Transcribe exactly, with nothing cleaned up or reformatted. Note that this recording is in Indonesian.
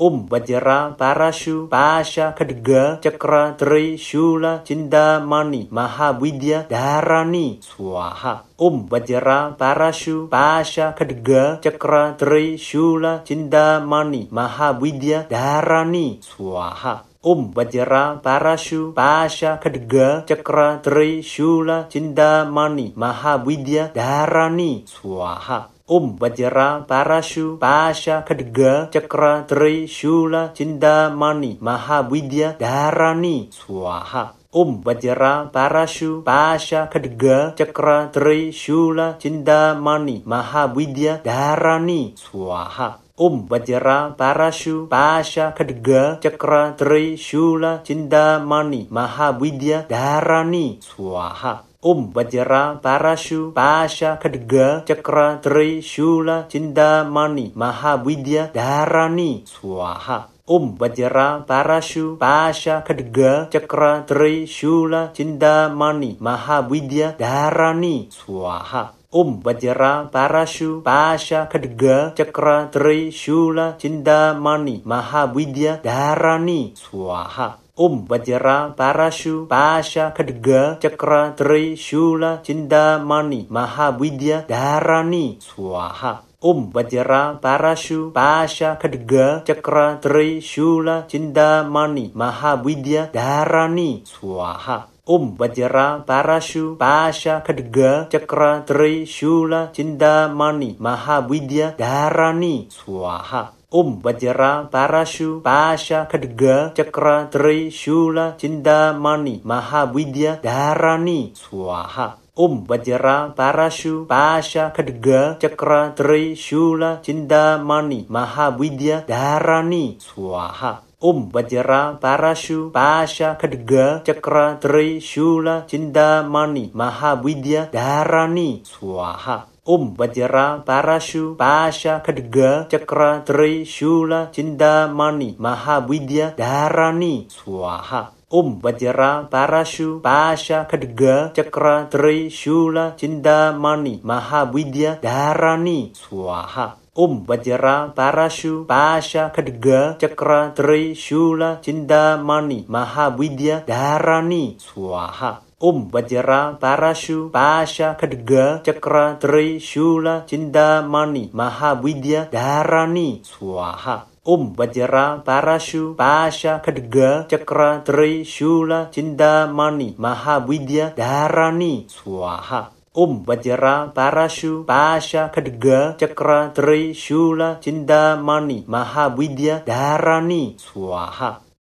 Om Vajra Parashu Pasha Khadga Cakra Trishula Cindamani Mahavidya Dharani Swaha. Om Vajra Parashu Pasha Khadga Cakra Trishula Cindamani Mahavidya Dharani Swaha. Om Vajra Parashu Pasha Khadga Cakra Trishula Cindamani Mahavidya Dharani Swaha. Om Vajra Parashu Pasha Khadga Cakra Trishula Cindamani Mahavidya Dharani Swaha. Om Vajra Parashu Pasha Khadga Cakra Trishula Cindamani Mahavidya Dharani Swaha. Om Vajra Parashu Pasha Khadga Cakra Trishula Cindamani Mahavidya Dharani Swaha. Om Vajra Parashu Pasha Khadga Cakra Trishula Cindamani Mahavidya Dharani Swaha. Om Vajra Parashu Pasha Khadga Cakra Trishula Cindamani Mahavidya Dharani Swaha. Om Vajra Parashu Pasha Khadga Cakra Trishula Cindamani Mahavidya Dharani Swaha. Om Vajra Parashu Pasha Khadga Cakra Trishula Cindamani Mahavidya Dharani Swaha. Om Vajra Parashu Pasha Khadga Cakra Trishula Cindamani Mahavidya Dharani Swaha. Om Vajra Parashu Pasha Khadga Cakra Trishula Cindamani Mahavidya Dharani Swaha. Om Vajra Parashu Pasha Khadga Cakra Trishula Cindamani Mahavidya Dharani Swaha. Om Vajra Parashu Pasha Khadga Cakra Trishula Cindamani Mahavidya Dharani Swaha. Om Vajra Parashu Pasha Khadga Cakra Trishula Cindamani Mahavidya Dharani Swaha. Om Vajra Parashu Pasha Khadga Cakra Trishula Cindamani Mahavidya Dharani Swaha. Om Vajra Parashu Pasha Khadga Cakra Trishula Cindamani Mahavidya Dharani Swaha. Om Vajra Parashu Pasha Khadga Cakra Trishula Cindamani Mahavidya Dharani Swaha. Om Vajra Parashu Pasha Khadga Cakra Trishula Cindamani Mahavidya Dharani Swaha. Om Vajra Parashu Pasha Khadga Cakra Trishula Cindamani Mahavidya Dharani Swaha. Om Vajra Parashu Pasha Khadga Cakra Trishula Cindamani Mahavidya Dharani Swaha.